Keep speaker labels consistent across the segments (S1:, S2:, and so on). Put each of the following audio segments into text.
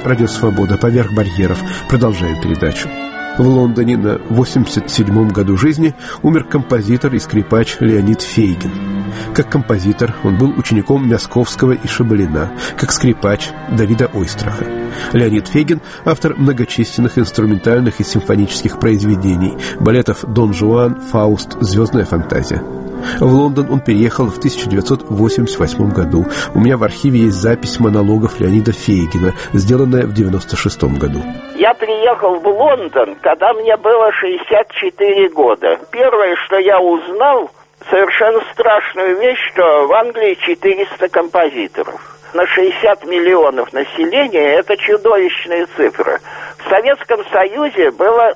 S1: «Радио Свобода. Поверх барьеров». Продолжаем передачу. В Лондоне на 87-м году жизни умер композитор и скрипач Леонид Фейгин. Как композитор он был учеником Мясковского и Шабалина, как скрипач Давида Ойстраха. Леонид Фейгин – автор многочисленных инструментальных и симфонических произведений, балетов «Дон Жуан», «Фауст», «Звездная фантазия». В Лондон он переехал в 1988 году. У меня в архиве есть запись монологов Леонида Фейгина, сделанная в 1996 году.
S2: Я приехал в Лондон, когда мне было 64 года. Первое, что я узнал, совершенно страшную вещь, что в Англии 400 композиторов. На 60 миллионов населения это чудовищная цифра. В Советском Союзе было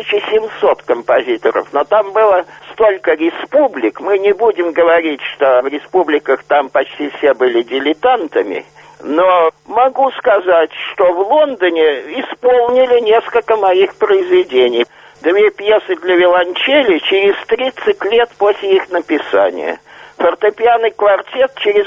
S2: 1700 композиторов, но там было столько республик. Мы не будем говорить, что в республиках там почти все были дилетантами. Но могу сказать, что в Лондоне исполнили несколько моих произведений. 2 пьесы для виолончели через 30 лет после их написания. Фортепианный квартет через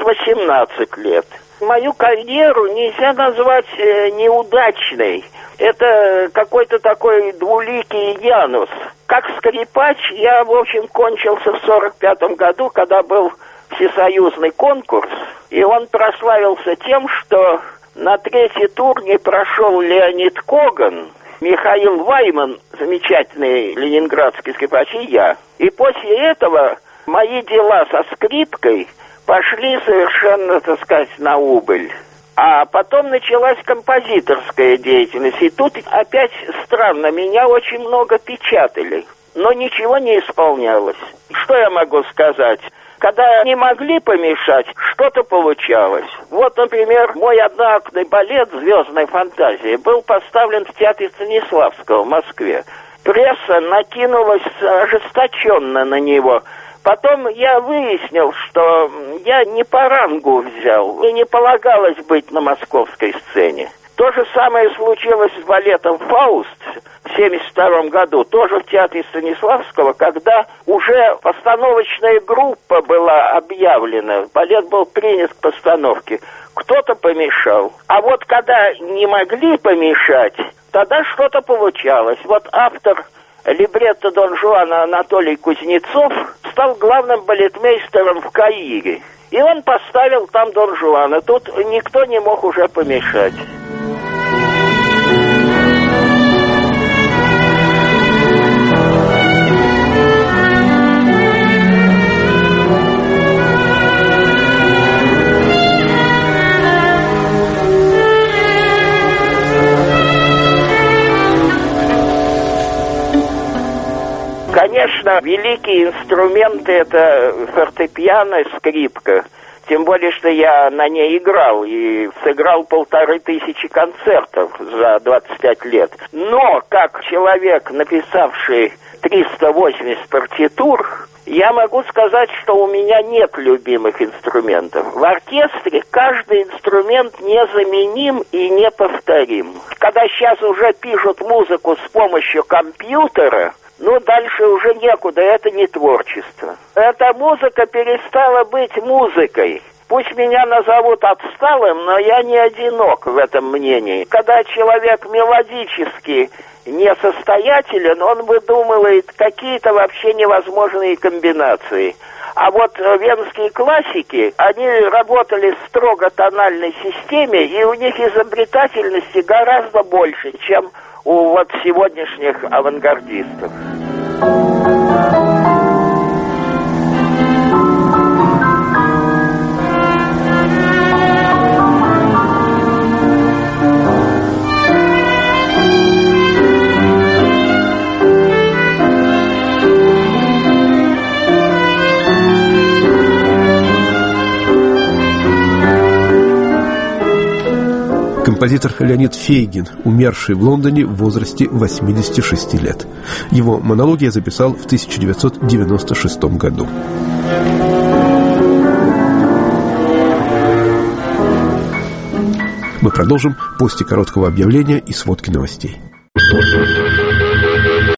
S2: 18 лет. Мою карьеру нельзя назвать неудачной. Это какой-то такой двуликий Янус. Как скрипач я, в общем, кончился в 45-м году, когда был всесоюзный конкурс. И он прославился тем, что на 3-й тур не прошел Леонид Коган, Михаил Вайман, замечательный ленинградский скрипач, и я. И после этого мои дела со скрипкой пошли совершенно, так сказать, на убыль. А потом началась композиторская деятельность. И тут опять странно, меня очень много печатали, но ничего не исполнялось. Что я могу сказать? Когда не могли помешать, что-то получалось. Вот, например, мой одноактный балет «Звездная фантазия» был поставлен в театре Станиславского в Москве. Пресса накинулась ожесточенно на него. Потом я выяснил, что я не по рангу взял, и не полагалось быть на московской сцене. То же самое случилось с балетом «Фауст» в 1972 году, тоже в театре Станиславского, когда уже постановочная группа была объявлена, балет был принят к постановке. Кто-то помешал. А вот когда не могли помешать, тогда что-то получалось. Вот автор либретто Дон Жуана Анатолий Кузнецов стал главным балетмейстером в Каире. И он поставил там Дон Жуана. Тут никто не мог уже помешать. Конечно, великие инструменты — это фортепиано, скрипка. Тем более, что я на ней играл и сыграл 1500 концертов за 25 лет. Но, как человек, написавший 380 партитур, я могу сказать, что у меня нет любимых инструментов. В оркестре каждый инструмент незаменим и неповторим. Когда сейчас уже пишут музыку с помощью компьютера, дальше уже некуда, это не творчество. Эта музыка перестала быть музыкой. Пусть меня назовут отсталым, но я не одинок в этом мнении. Когда человек мелодически несостоятелен, он выдумывает какие-то вообще невозможные комбинации. А вот венские классики, они работали в строго тональной системе, и у них изобретательности гораздо больше, чем у сегодняшних авангардистов.
S1: Композитор Леонид Фейгин, умерший в Лондоне в возрасте 86 лет. Его монологи я записал в 1996 году. Мы продолжим после короткого объявления и сводки новостей.